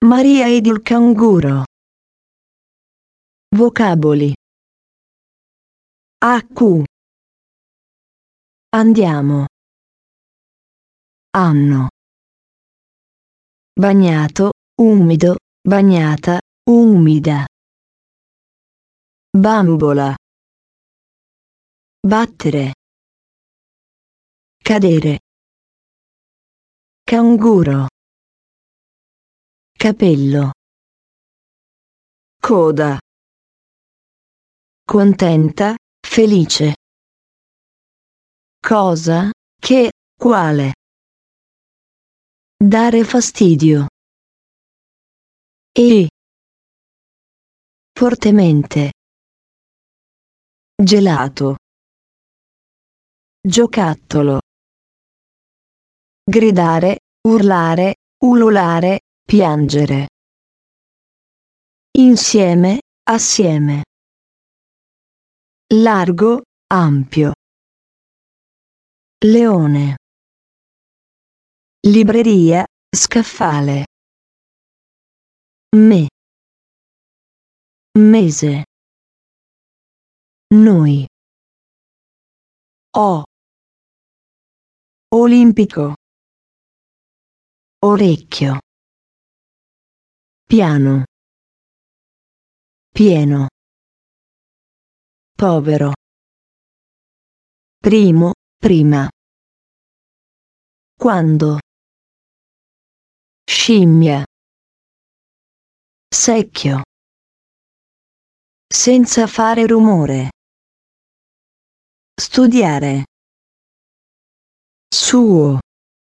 Maria ed il canguro. Vocaboli. AQ. Andiamo. Anno. Bagnato, umido, bagnata, umida. Bambola. Battere. Cadere. Canguro. Capello. Coda. Contenta, felice. Cosa, che, quale. Dare fastidio. E. Fortemente. Gelato. Giocattolo. Gridare, urlare, ululare, piangere. Insieme, assieme. Largo, ampio. Leone. Libreria, scaffale. Me. Mese. Noi. O. Olimpico. Orecchio. Piano. Pieno. Povero. Primo, prima. Quando. Scimmia. Secchio. Senza fare rumore. Studiare. Suo.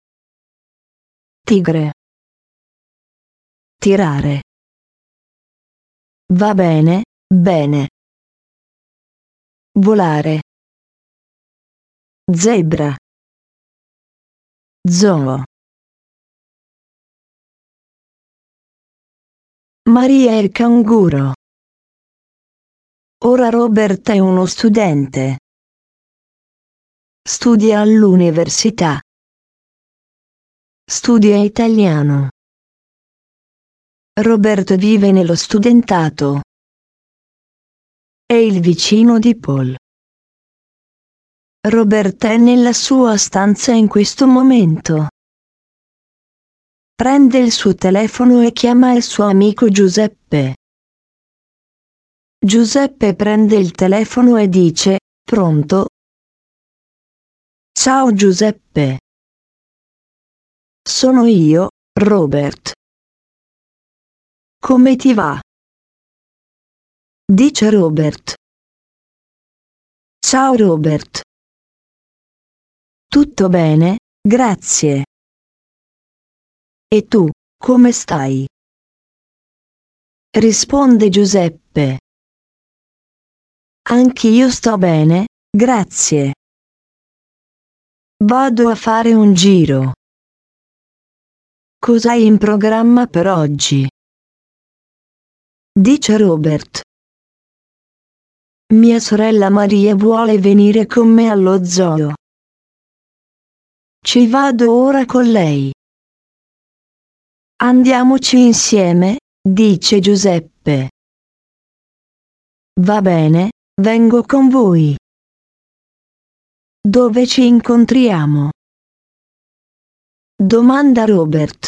Tigre. Tirare. Va bene, bene. Volare. Zebra. Zoo. Maria e il canguro. Ora Robert è uno studente. Studia all'università. Studia italiano. Robert vive nello studentato. È il vicino di Paul. Robert è nella sua stanza in questo momento. Prende il suo telefono e chiama il suo amico Giuseppe. Giuseppe prende il telefono e dice: pronto? Ciao Giuseppe. Sono io, Robert. Come ti va? Dice Robert. Ciao Robert. Tutto bene, grazie. E tu, come stai? Risponde Giuseppe. Anch'io sto bene, grazie. Vado a fare un giro. Cos'hai in programma per oggi? Dice Robert. Mia sorella Maria vuole venire con me allo zoo. Ci vado ora con lei. Andiamoci insieme, dice Giuseppe. Va bene, vengo con voi. Dove ci incontriamo? Domanda Robert.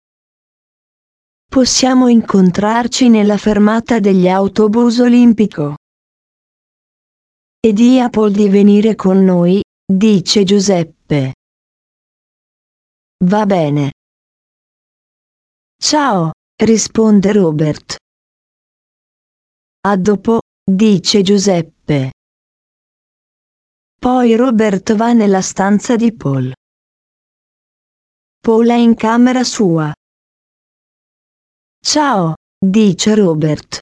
Possiamo incontrarci nella fermata degli autobus olimpico. E di a Paul di venire con noi, dice Giuseppe. Va bene. Ciao, risponde Robert. A dopo, dice Giuseppe. Poi Robert va nella stanza di Paul. Paul è in camera sua. Ciao, dice Robert.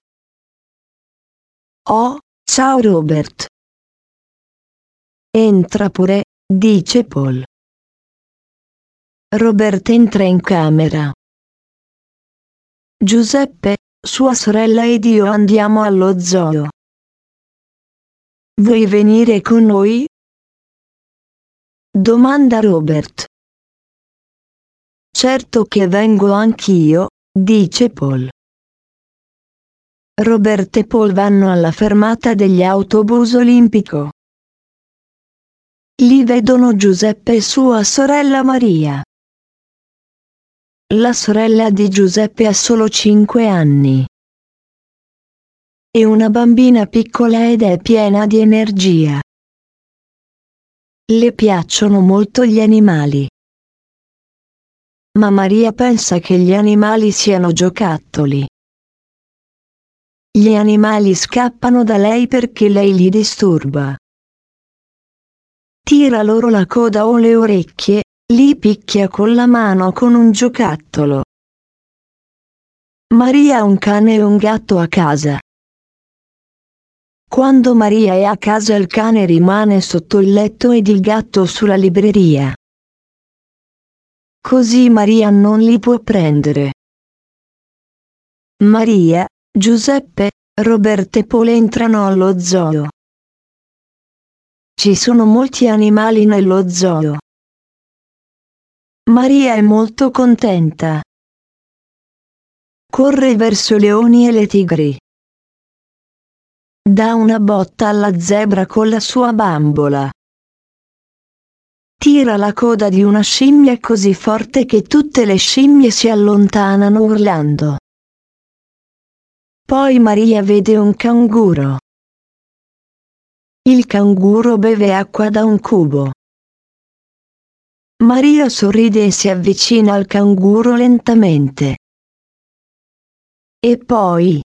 Oh, ciao Robert. Entra pure, dice Paul. Robert entra in camera. Giuseppe, sua sorella ed io andiamo allo zoo. Vuoi venire con noi? Domanda Robert. Certo che vengo anch'io, dice Paul. Robert e Paul vanno alla fermata degli autobus olimpico. Lì vedono Giuseppe e sua sorella Maria. La sorella di Giuseppe ha solo 5 anni. È una bambina piccola ed è piena di energia. Le piacciono molto gli animali. Ma Maria pensa che gli animali siano giocattoli. Gli animali scappano da lei perché lei li disturba. Tira loro la coda o le orecchie, li picchia con la mano con un giocattolo. Maria ha un cane e un gatto a casa. Quando Maria è a casa il cane rimane sotto il letto ed il gatto sulla libreria. Così Maria non li può prendere. Maria, Giuseppe, Robert e Paul entrano allo zoo. Ci sono molti animali nello zoo. Maria è molto contenta. Corre verso i leoni e le tigri. Dà una botta alla zebra con la sua bambola. Tira la coda di una scimmia così forte che tutte le scimmie si allontanano urlando. Poi Maria vede un canguro. Il canguro beve acqua da un cubo. Maria sorride e si avvicina al canguro lentamente. E poi...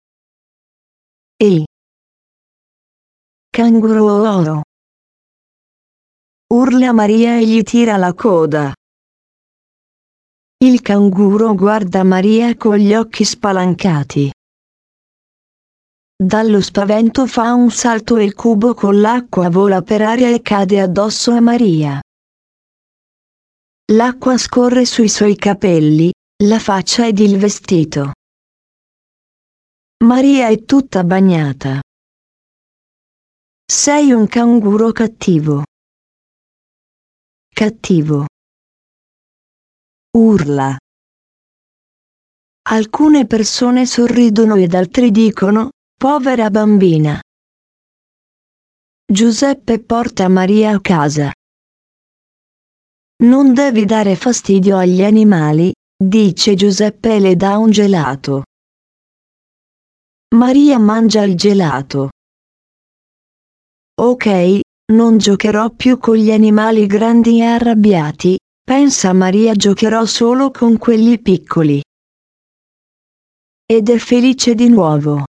Ehi! Canguro! Urla Maria e gli tira la coda. Il canguro guarda Maria con gli occhi spalancati. Dallo spavento fa un salto e il cubo con l'acqua vola per aria e cade addosso a Maria. L'acqua scorre sui suoi capelli, la faccia ed il vestito. Maria è tutta bagnata. Sei un canguro cattivo. Cattivo. Urla. Alcune persone sorridono ed altri dicono, povera bambina. Giuseppe porta Maria a casa. Non devi dare fastidio agli animali, dice Giuseppe e le dà un gelato. Maria mangia il gelato. Ok, non giocherò più con gli animali grandi e arrabbiati, pensa Maria, giocherò solo con quelli piccoli. Ed è felice di nuovo.